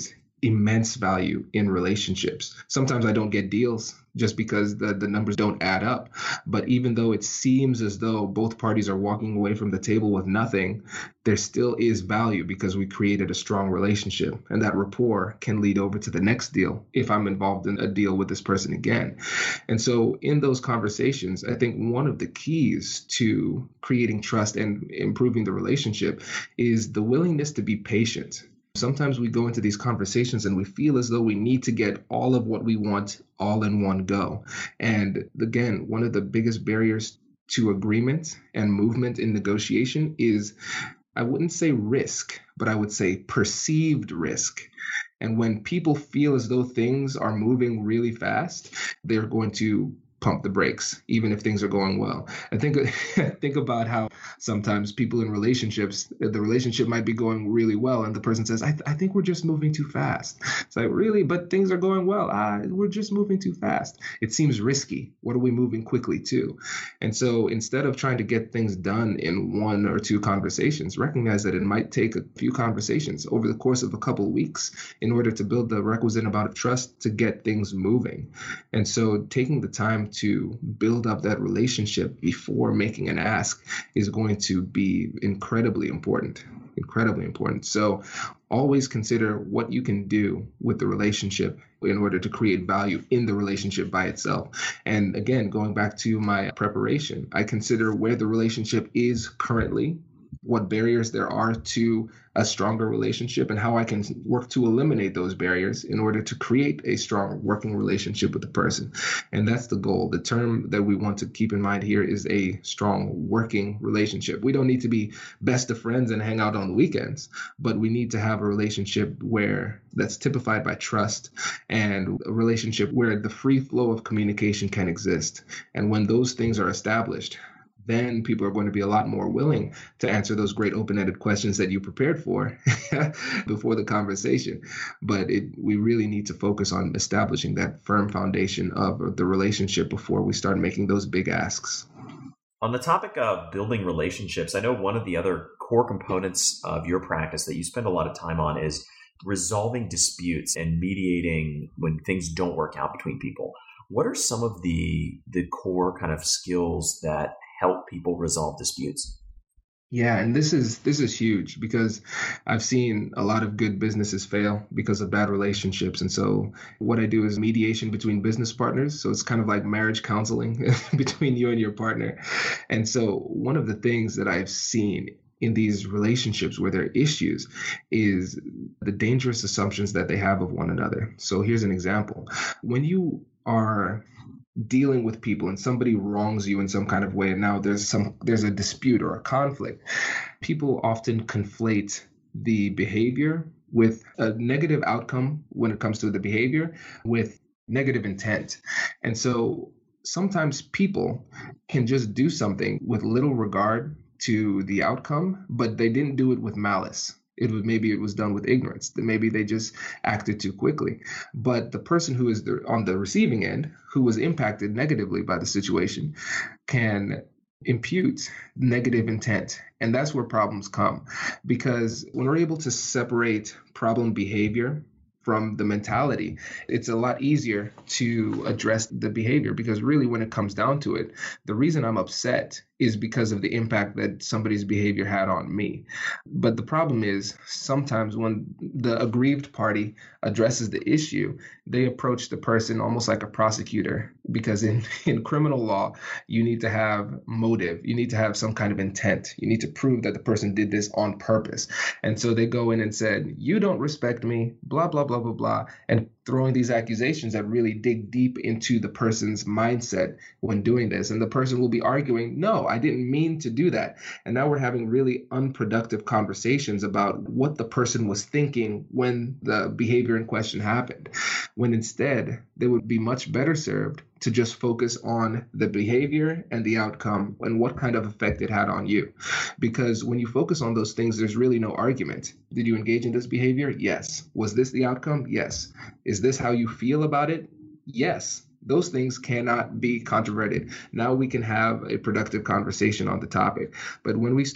immense value in relationships. Sometimes I don't get deals just because the, the numbers don't add up. But even though it seems as though both parties are walking away from the table with nothing, there still is value because we created a strong relationship. And that rapport can lead over to the next deal if I'm involved in a deal with this person again. And so in those conversations, I think one of the keys to creating trust and improving the relationship is the willingness to be patient. Sometimes we go into these conversations and we feel as though we need to get all of what we want all in one go. And again, one of the biggest barriers to agreement and movement in negotiation is, I wouldn't say risk, but I would say perceived risk. And when people feel as though things are moving really fast, they're going to pump the brakes, even if things are going well. I think think about how sometimes people in relationships, the relationship might be going really well, and the person says, I, th- I think we're just moving too fast. It's like, really? But things are going well. Ah, we're just moving too fast. It seems risky. What are we moving quickly to? And so instead of trying to get things done in one or two conversations, recognize that it might take a few conversations over the course of a couple of weeks in order to build the requisite amount of trust to get things moving. And so taking the time to build up that relationship before making an ask is going to be incredibly important, incredibly important. So always consider what you can do with the relationship in order to create value in the relationship by itself. And again, going back to my preparation, I consider where the relationship is currently, what barriers there are to a stronger relationship, and how I can work to eliminate those barriers in order to create a strong working relationship with the person. And that's the goal. The term that we want to keep in mind here is a strong working relationship. We don't need to be best of friends and hang out on the weekends, but we need to have a relationship where that's typified by trust, and a relationship where the free flow of communication can exist. And when those things are established, then people are going to be a lot more willing to answer those great open-ended questions that you prepared for before the conversation. But it, we really need to focus on establishing that firm foundation of the relationship before we start making those big asks. On the topic of building relationships, I know one of the other core components of your practice that you spend a lot of time on is resolving disputes and mediating when things don't work out between people. What are some of the the core kind of skills that help people resolve disputes? Yeah, and this is this is huge because I've seen a lot of good businesses fail because of bad relationships. And so what I do is mediation between business partners. So it's kind of like marriage counseling between you and your partner. And so one of the things that I've seen in these relationships where there are issues is the dangerous assumptions that they have of one another. So here's an example. When you are dealing with people and somebody wrongs you in some kind of way, and now there's some there's a dispute or a conflict, people often conflate the behavior with a negative outcome when it comes to the behavior with negative intent. And so sometimes people can just do something with little regard to the outcome, but they didn't do it with malice. It was maybe it was done with ignorance. That maybe they just acted too quickly. But the person who is the, on the receiving end, who was impacted negatively by the situation, can impute negative intent. And that's where problems come. Because when we're able to separate problem behavior from the mentality, it's a lot easier to address the behavior. Because really, when it comes down to it, the reason I'm upset is because of the impact that somebody's behavior had on me. But the problem is sometimes when the aggrieved party addresses the issue, they approach the person almost like a prosecutor, because in, in criminal law, you need to have motive. You need to have some kind of intent. You need to prove that the person did this on purpose. And so they go in and said, you don't respect me, blah, blah, blah, blah, blah, and throwing these accusations that really dig deep into the person's mindset when doing this. And the person will be arguing, no, I didn't mean to do that. And now we're having really unproductive conversations about what the person was thinking when the behavior in question happened, when instead they would be much better served to just focus on the behavior and the outcome and what kind of effect it had on you. Because when you focus on those things, there's really no argument. Did you engage in this behavior? Yes. Was this the outcome? Yes. Is this how you feel about it? Yes. Those things cannot be controverted. Now we can have a productive conversation on the topic. But when we start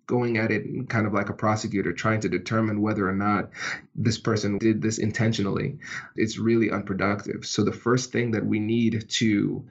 going at it kind of like a prosecutor, trying to determine whether or not this person did this intentionally. It's really unproductive. So the first thing that we need to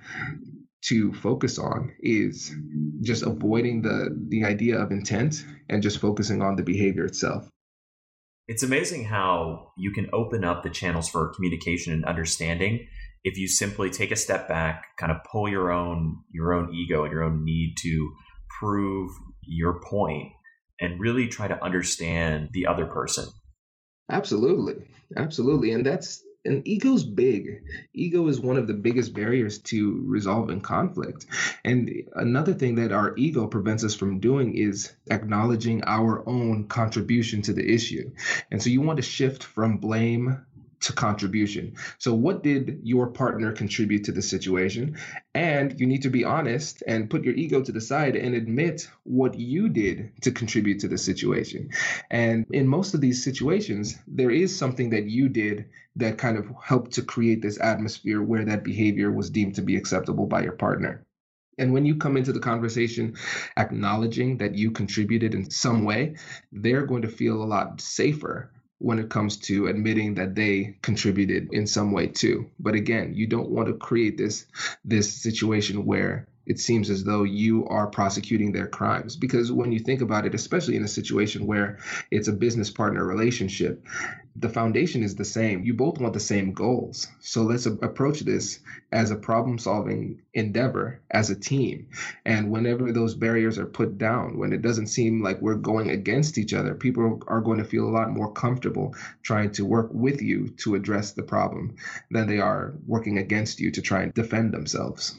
to focus on is just avoiding the the idea of intent and just focusing on the behavior itself. It's amazing how you can open up the channels for communication and understanding if you simply take a step back, kind of pull your own your own ego and your own need to prove your point and really try to understand the other person. Absolutely. Absolutely. And that's And ego's big. Ego is one of the biggest barriers to resolving conflict. And another thing that our ego prevents us from doing is acknowledging our own contribution to the issue. And so you want to shift from blame to contribution. So what did your partner contribute to the situation? And you need to be honest and put your ego to the side and admit what you did to contribute to the situation. And in most of these situations, there is something that you did that kind of helped to create this atmosphere where that behavior was deemed to be acceptable by your partner. And when you come into the conversation acknowledging that you contributed in some way, they're going to feel a lot safer when it comes to admitting that they contributed in some way too. But again, you don't want to create this this situation where it seems as though you are prosecuting their crimes. Because when you think about it, especially in a situation where it's a business partner relationship, the foundation is the same. You both want the same goals. So let's a- approach this as a problem-solving endeavor as a team. And whenever those barriers are put down, when it doesn't seem like we're going against each other, people are going to feel a lot more comfortable trying to work with you to address the problem than they are working against you to try and defend themselves.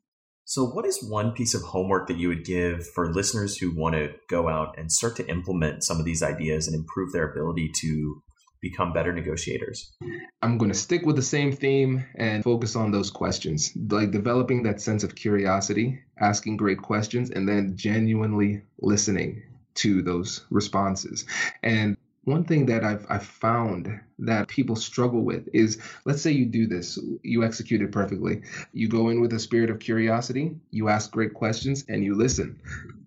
So what is one piece of homework that you would give for listeners who want to go out and start to implement some of these ideas and improve their ability to become better negotiators? I'm going to stick with the same theme and focus on those questions, like developing that sense of curiosity, asking great questions, and then genuinely listening to those responses. And one thing that I've, I've found that people struggle with is, let's say you do this, you execute it perfectly. You go in with a spirit of curiosity, you ask great questions, and you listen.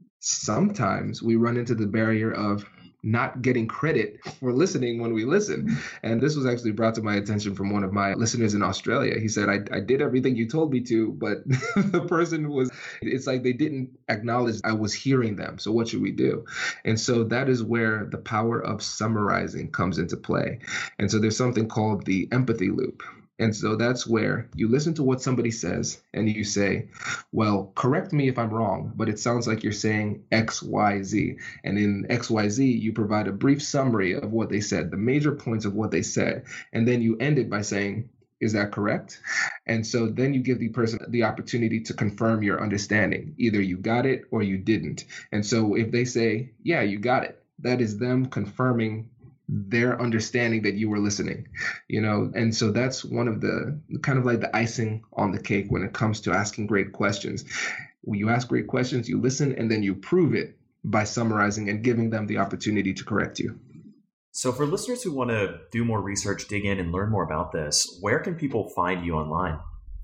Sometimes we run into the barrier of not getting credit for listening when we listen. And this was actually brought to my attention from one of my listeners in Australia. He said, I, I did everything you told me to, but the person was, it's like they didn't acknowledge I was hearing them. So what should we do? And so that is where the power of summarizing comes into play. And so there's something called the empathy loop. And so that's where you listen to what somebody says and you say, well, correct me if I'm wrong, but it sounds like you're saying X, Y, Z. And in X, Y, Z, you provide a brief summary of what they said, the major points of what they said. And then you end it by saying, is that correct? And so then you give the person the opportunity to confirm your understanding. Either you got it or you didn't. And so if they say, yeah, you got it, that is them confirming their understanding that you were listening, you know, and so that's one of the kind of like the icing on the cake when it comes to asking great questions. When you ask great questions, you listen, and then you prove it by summarizing and giving them the opportunity to correct you. So for listeners who want to do more research, dig in and learn more about this, where can people find you online?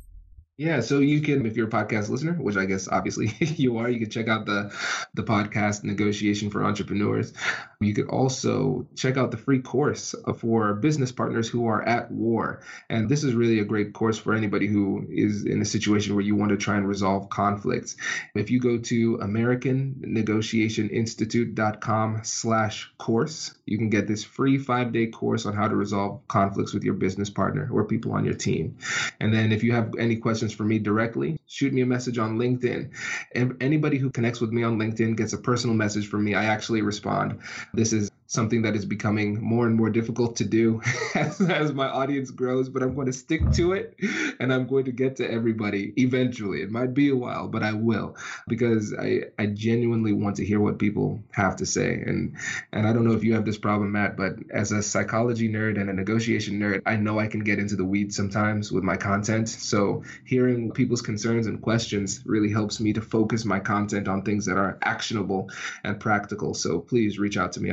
Yeah, so you can, if you're a podcast listener, which I guess obviously you are, you can check out the the podcast Negotiation for Entrepreneurs. You could also check out the free course for business partners who are at war. And this is really a great course for anybody who is in a situation where you want to try and resolve conflicts. If you go to American Negotiation Institute dot com slash course, you can get this free five-day course on how to resolve conflicts with your business partner or people on your team. And then if you have any questions for me directly, shoot me a message on LinkedIn. And anybody who connects with me on LinkedIn gets a personal message from me. I actually respond. This is something that is becoming more and more difficult to do as, as my audience grows, but I'm going to stick to it and I'm going to get to everybody eventually. It might be a while, but I will, because I, I genuinely want to hear what people have to say. And, and I don't know if you have this problem, Matt, but as a psychology nerd and a negotiation nerd, I know I can get into the weeds sometimes with my content. So hearing people's concerns and questions really helps me to focus my content on things that are actionable and practical. So please reach out to me. I, I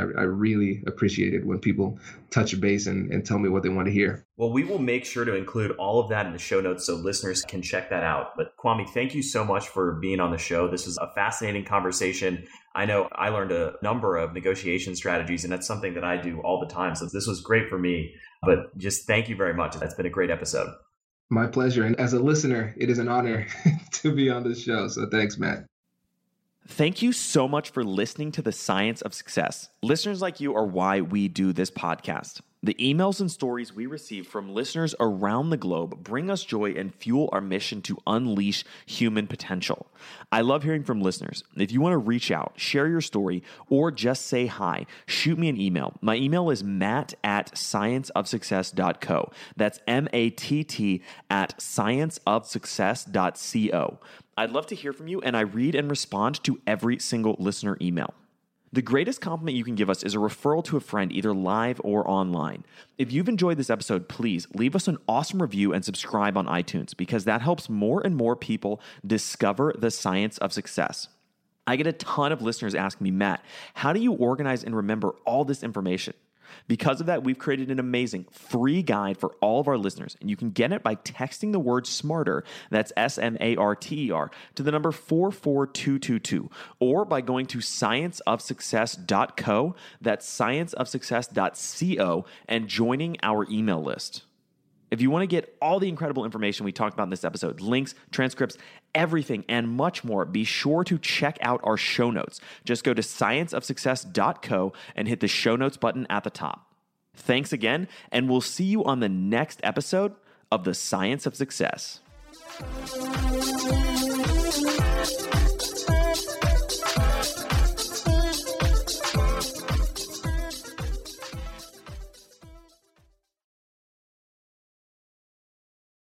really appreciate it when people touch base and, and tell me what they want to hear. Well, we will make sure to include all of that in the show notes so listeners can check that out. But Kwame, thank you so much for being on the show. This was a fascinating conversation. I know I learned a number of negotiation strategies, and that's something that I do all the time. So this was great for me. But just thank you very much. That's been a great episode. My pleasure. And as a listener, it is an honor to be on this show. So thanks, Matt. Thank you so much for listening to The Science of Success. Listeners like you are why we do this podcast. The emails and stories we receive from listeners around the globe bring us joy and fuel our mission to unleash human potential. I love hearing from listeners. If you want to reach out, share your story, or just say hi, shoot me an email. My email is matt at science of success dot co. That's M A T T at science of success dot co. I'd love to hear from you, and I read and respond to every single listener email. The greatest compliment you can give us is a referral to a friend, either live or online. If you've enjoyed this episode, please leave us an awesome review and subscribe on iTunes, because that helps more and more people discover the science of success. I get a ton of listeners asking me, Matt, how do you organize and remember all this information? Because of that, we've created an amazing free guide for all of our listeners, and you can get it by texting the word SMARTER, that's S M A R T E R, to the number four four two two two, or by going to science of success dot co, that's science of success dot co, and joining our email list. If you want to get all the incredible information we talked about in this episode, links, transcripts, everything, and much more, be sure to check out our show notes. Just go to science of success dot co and hit the show notes button at the top. Thanks again, and we'll see you on the next episode of The Science of Success.